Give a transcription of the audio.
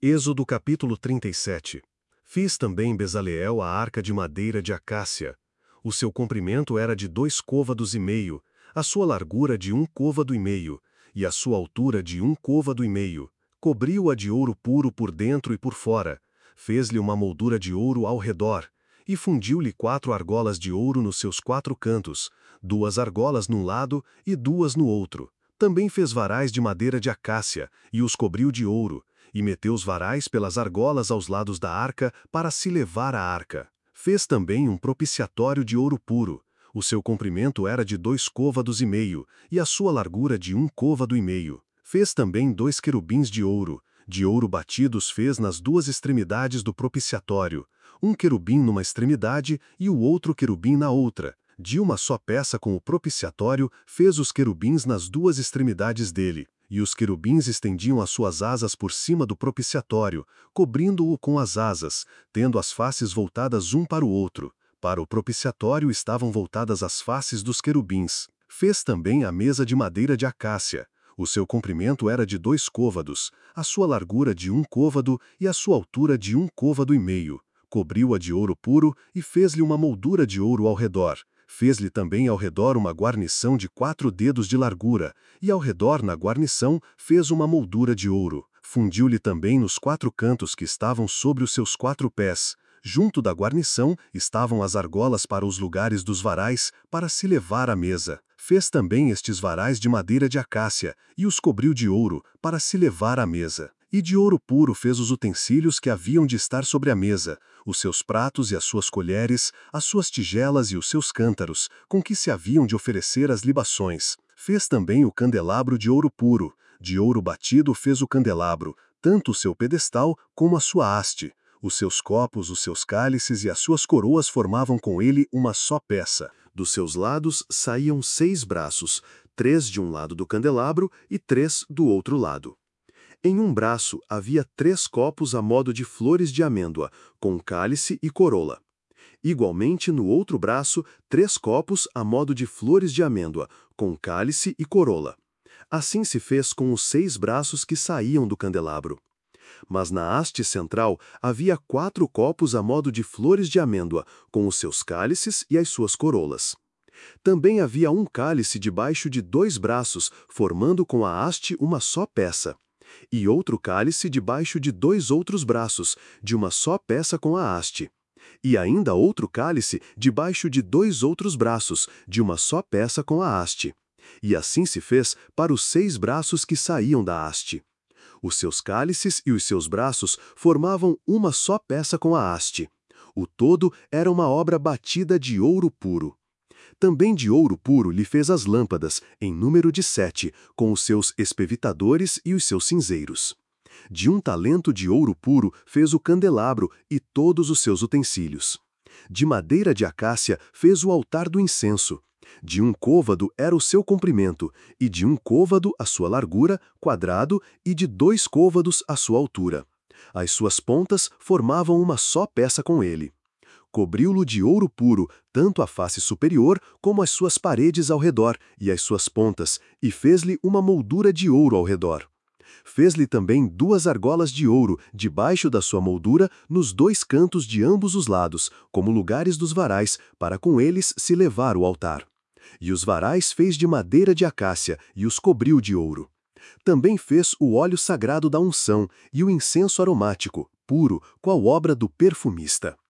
Êxodo capítulo 37. Fiz também Bezaleel a arca de madeira de acácia. O seu comprimento era de 2,5 côvados, a sua largura de 1,5 côvado, e a sua altura de 1,5 côvado. Cobriu-a de ouro puro por dentro e por fora. Fez-lhe uma moldura de ouro ao redor. E fundiu-lhe 4 argolas de ouro nos seus 4 cantos, 2 argolas num lado e 2 no outro. Também fez varais de madeira de acácia, e os cobriu de ouro, e meteu os varais pelas argolas aos lados da arca, para se levar a arca. Fez também um propiciatório de ouro puro. O seu comprimento era de 2,5 côvados, e a sua largura de 1,5 côvado. Fez também 2 querubins de ouro batidos fez nas 2 extremidades do propiciatório, um querubim numa extremidade e o outro querubim na outra. De uma só peça com o propiciatório, fez os querubins nas 2 extremidades dele, e os querubins estendiam as suas asas por cima do propiciatório, cobrindo-o com as asas, tendo as faces voltadas um para o outro. Para o propiciatório estavam voltadas as faces dos querubins. Fez também a mesa de madeira de acácia. O seu comprimento era de 2 côvados, a sua largura de 1 côvado e a sua altura de 1,5 côvado. Cobriu-a de ouro puro e fez-lhe uma moldura de ouro ao redor. Fez-lhe também ao redor uma guarnição de 4 dedos de largura, e ao redor na guarnição fez uma moldura de ouro. Fundiu-lhe também nos 4 cantos que estavam sobre os seus 4 pés. Junto da guarnição estavam as argolas para os lugares dos varais, para se levar à mesa. Fez também estes varais de madeira de acácia, e os cobriu de ouro, para se levar à mesa. E de ouro puro fez os utensílios que haviam de estar sobre a mesa, os seus pratos e as suas colheres, as suas tigelas e os seus cântaros, com que se haviam de oferecer as libações. Fez também o candelabro de ouro puro. De ouro batido fez o candelabro, tanto o seu pedestal como a sua haste. Os seus copos, os seus cálices e as suas coroas formavam com ele uma só peça. Dos seus lados saíam 6 braços, 3 de um lado do candelabro e 3 do outro lado. Em um braço havia 3 copos a modo de flores de amêndoa, com cálice e corola. Igualmente, no outro braço, 3 copos a modo de flores de amêndoa, com cálice e corola. Assim se fez com os 6 braços que saíam do candelabro. Mas na haste central havia 4 copos a modo de flores de amêndoa, com os seus cálices e as suas corolas. Também havia um cálice debaixo de 2 braços, formando com a haste uma só peça. E outro cálice debaixo de 2 outros braços, de uma só peça com a haste. E ainda outro cálice debaixo de 2 outros braços, de uma só peça com a haste. E assim se fez para os 6 braços que saíam da haste. Os seus cálices e os seus braços formavam uma só peça com a haste. O todo era uma obra batida de ouro puro. Também de ouro puro lhe fez as lâmpadas, em número de 7, com os seus espevitadores e os seus cinzeiros. De 1 talento de ouro puro fez o candelabro e todos os seus utensílios. De madeira de acácia fez o altar do incenso. De 1 côvado era o seu comprimento, e de 1 côvado a sua largura, quadrado, e de 2 côvados a sua altura. As suas pontas formavam uma só peça com ele. Cobriu-lo de ouro puro, tanto a face superior como as suas paredes ao redor e as suas pontas, e fez-lhe uma moldura de ouro ao redor. Fez-lhe também 2 argolas de ouro, debaixo da sua moldura, nos 2 cantos de ambos os lados, como lugares dos varais, para com eles se levar o altar. E os varais fez de madeira de acácia, e os cobriu de ouro. Também fez o óleo sagrado da unção, e o incenso aromático, puro, qual obra do perfumista.